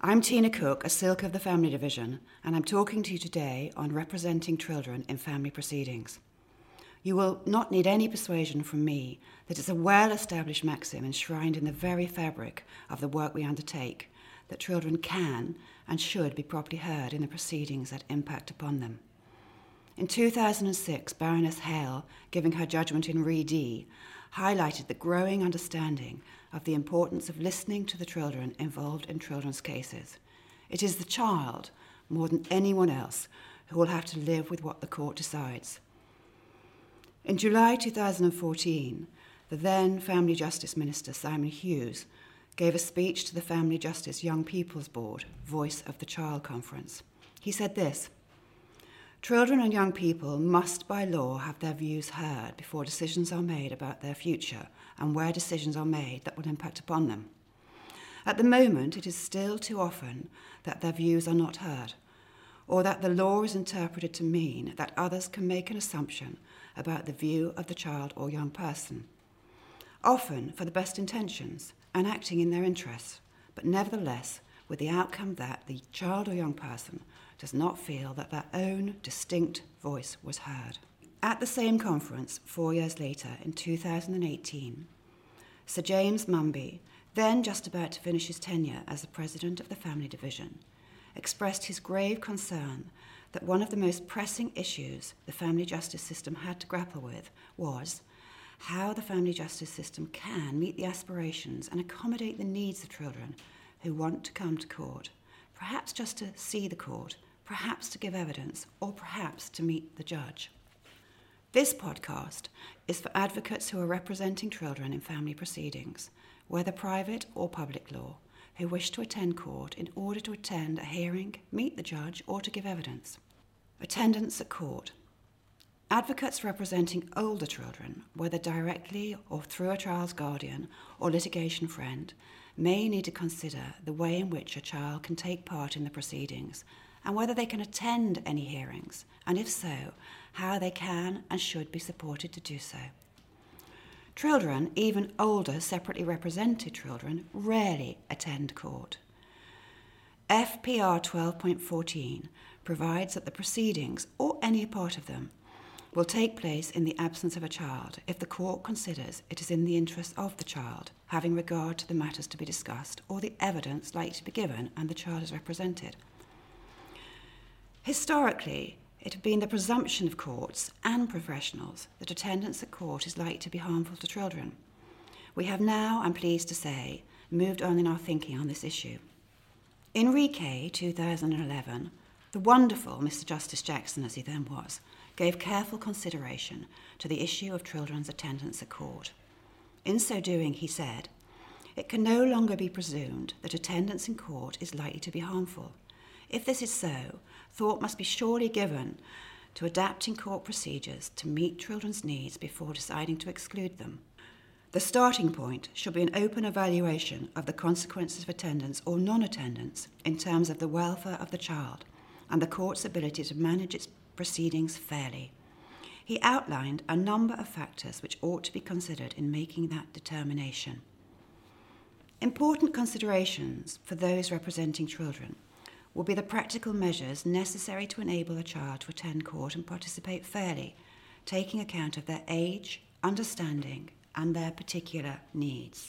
I'm Tina Cook, a Silk of the Family Division, and I'm talking to you today on representing children in family proceedings. You will not need any persuasion from me that it's a well-established maxim enshrined in the very fabric of the work we undertake that children can and should be properly heard in the proceedings that impact upon them. In 2006, Baroness Hale, giving her judgment in Re D, highlighted the growing understanding of the importance of listening to the children involved in children's cases. It is the child, more than anyone else, who will have to live with what the court decides. In July 2014, the then Family Justice Minister, Simon Hughes, gave a speech to the Family Justice Young People's Board, Voice of the Child Conference. He said this: "Children and young people must by law have their views heard before decisions are made about their future and where decisions are made that will impact upon them. At the moment, it is still too often that their views are not heard, or that the law is interpreted to mean that others can make an assumption about the view of the child or young person, often for the best intentions and acting in their interests, but nevertheless with the outcome that the child or young person does not feel that their own distinct voice was heard." At the same conference, 4 years later, in 2018, Sir James Mumby, then just about to finish his tenure as the President of the Family Division, expressed his grave concern that one of the most pressing issues the family justice system had to grapple with was how the family justice system can meet the aspirations and accommodate the needs of children who want to come to court, perhaps just to see the court, perhaps to give evidence, or perhaps to meet the judge. This podcast is for advocates who are representing children in family proceedings, whether private or public law, who wish to attend court in order to attend a hearing, meet the judge, or to give evidence. Attendance at court. Advocates representing older children, whether directly or through a child's guardian or litigation friend, may need to consider the way in which a child can take part in the proceedings and whether they can attend any hearings, and if so, how they can and should be supported to do so. Children, even older separately represented children, rarely attend court. FPR 12.14 provides that the proceedings, or any part of them, will take place in the absence of a child if the court considers it is in the interest of the child, having regard to the matters to be discussed or the evidence likely to be given and the child is represented. Historically, it had been the presumption of courts and professionals that attendance at court is likely to be harmful to children. We have now, I'm pleased to say, moved on in our thinking on this issue. In Re K 2011, the wonderful Mr. Justice Jackson, as he then was, gave careful consideration to the issue of children's attendance at court. In so doing, he said, "It can no longer be presumed that attendance in court is likely to be harmful. If this is so, thought must be surely given to adapting court procedures to meet children's needs before deciding to exclude them. The starting point should be an open evaluation of the consequences of attendance or non-attendance in terms of the welfare of the child and the court's ability to manage its proceedings fairly." He outlined a number of factors which ought to be considered in making that determination. Important considerations for those representing children will be the practical measures necessary to enable a child to attend court and participate fairly, taking account of their age, understanding, and their particular needs.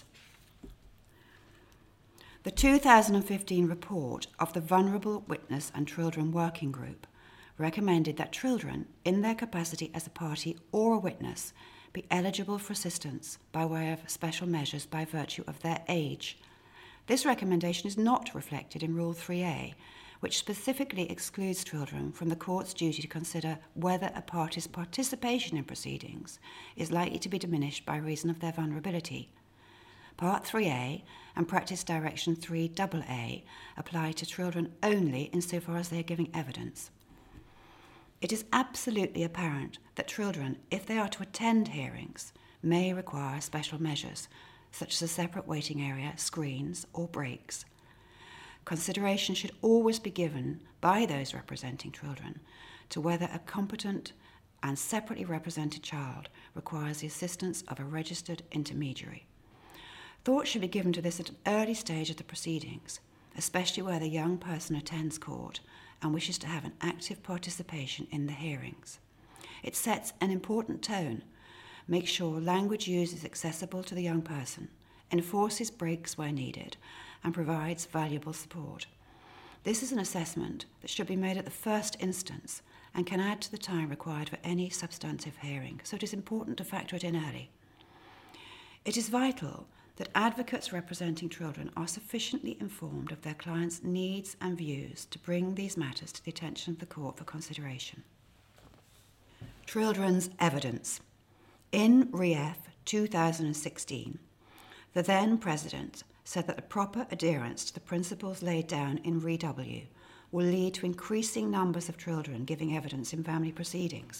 The 2015 report of the Vulnerable Witness and Children Working Group recommended that children, in their capacity as a party or a witness, be eligible for assistance by way of special measures by virtue of their age. This recommendation is not reflected in Rule 3A, which specifically excludes children from the court's duty to consider whether a party's participation in proceedings is likely to be diminished by reason of their vulnerability. Part 3A and Practice Direction 3AA apply to children only insofar as they are giving evidence. It is absolutely apparent that children, if they are to attend hearings, may require special measures, such as a separate waiting area, screens, or breaks. Consideration should always be given by those representing children to whether a competent and separately represented child requires the assistance of a registered intermediary. Thought should be given to this at an early stage of the proceedings, especially where the young person attends court and wishes to have an active participation in the hearings. It sets an important tone, makes sure language used is accessible to the young person, enforces breaks where needed, and provides valuable support. This is an assessment that should be made at the first instance and can add to the time required for any substantive hearing, so it is important to factor it in early. It is vital that advocates representing children are sufficiently informed of their clients' needs and views to bring these matters to the attention of the court for consideration. Children's evidence. In Re-F 2016, the then President said that the proper adherence to the principles laid down in Re-W will lead to increasing numbers of children giving evidence in family proceedings.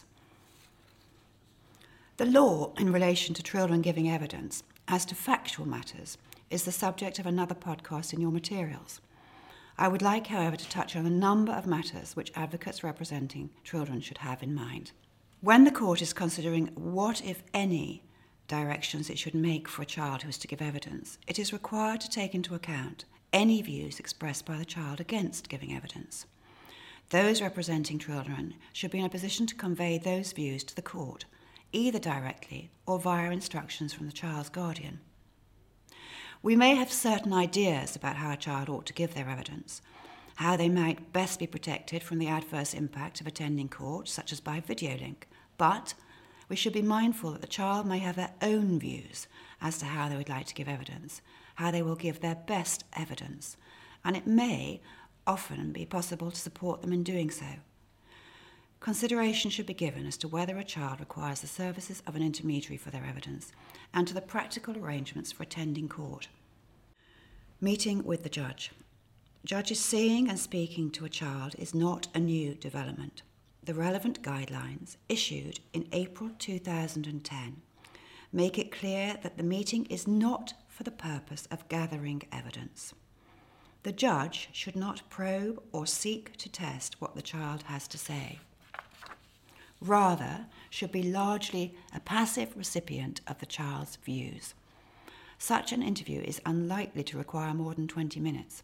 The law in relation to children giving evidence as to factual matters is the subject of another podcast in your materials. I would like, however, to touch on a number of matters which advocates representing children should have in mind. When the court is considering what, if any, directions it should make for a child who is to give evidence, it is required to take into account any views expressed by the child against giving evidence. Those representing children should be in a position to convey those views to the court, either directly or via instructions from the child's guardian. We may have certain ideas about how a child ought to give their evidence, how they might best be protected from the adverse impact of attending court, such as by video link, but we should be mindful that the child may have their own views as to how they would like to give evidence, how they will give their best evidence, and it may often be possible to support them in doing so. Consideration should be given as to whether a child requires the services of an intermediary for their evidence and to the practical arrangements for attending court. Meeting with the judge. Judges seeing and speaking to a child is not a new development. The relevant guidelines, issued in April 2010, make it clear that the meeting is not for the purpose of gathering evidence. The judge should not probe or seek to test what the child has to say. Rather, should be largely a passive recipient of the child's views. Such an interview is unlikely to require more than 20 minutes.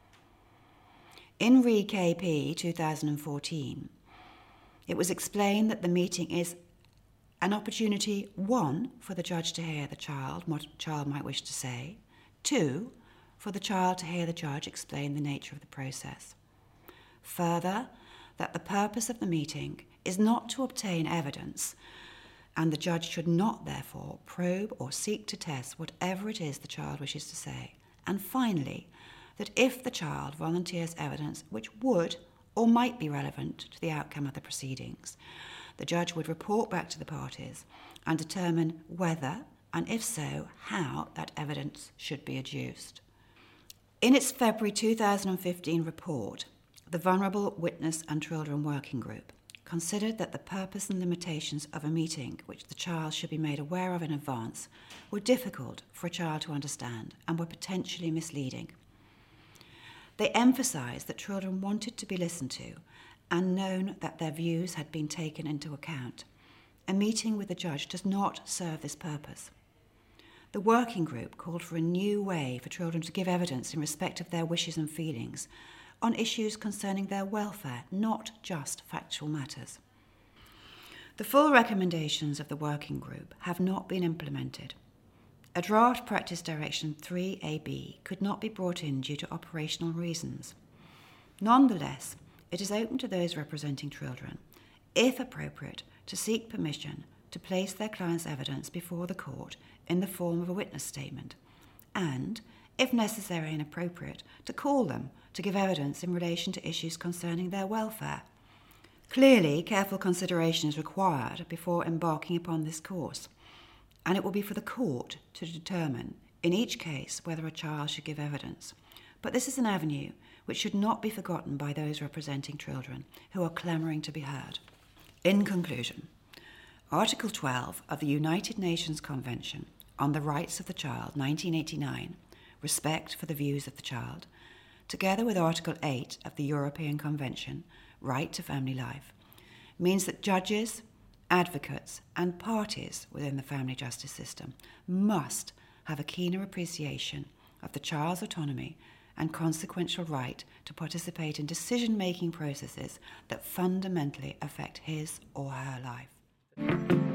In Re-KP 2014, it was explained that the meeting is an opportunity, 1, for the judge to hear the child, what the child might wish to say, 2, for the child to hear the judge explain the nature of the process. Further, that the purpose of the meeting is not to obtain evidence, and the judge should not, therefore, probe or seek to test whatever it is the child wishes to say. And finally, that if the child volunteers evidence which would or might be relevant to the outcome of the proceedings, the judge would report back to the parties and determine whether, and if so, how that evidence should be adduced. In its February 2015 report, the Vulnerable Witness and Children Working Group considered that the purpose and limitations of a meeting which the child should be made aware of in advance were difficult for a child to understand and were potentially misleading. They emphasised that children wanted to be listened to and known that their views had been taken into account. A meeting with the judge does not serve this purpose. The working group called for a new way for children to give evidence in respect of their wishes and feelings on issues concerning their welfare, not just factual matters. The full recommendations of the working group have not been implemented. A draft Practice Direction 3AB could not be brought in due to operational reasons. Nonetheless, it is open to those representing children, if appropriate, to seek permission to place their client's evidence before the court in the form of a witness statement, and, if necessary and appropriate, to call them to give evidence in relation to issues concerning their welfare. Clearly, careful consideration is required before embarking upon this course, and it will be for the court to determine, in each case, whether a child should give evidence. But this is an avenue which should not be forgotten by those representing children who are clamouring to be heard. In conclusion, Article 12 of the United Nations Convention on the Rights of the Child, 1989, respect for the views of the child, together with Article 8 of the European Convention, right to family life, means that judges, advocates, and parties within the family justice system must have a keener appreciation of the child's autonomy and consequential right to participate in decision-making processes that fundamentally affect his or her life.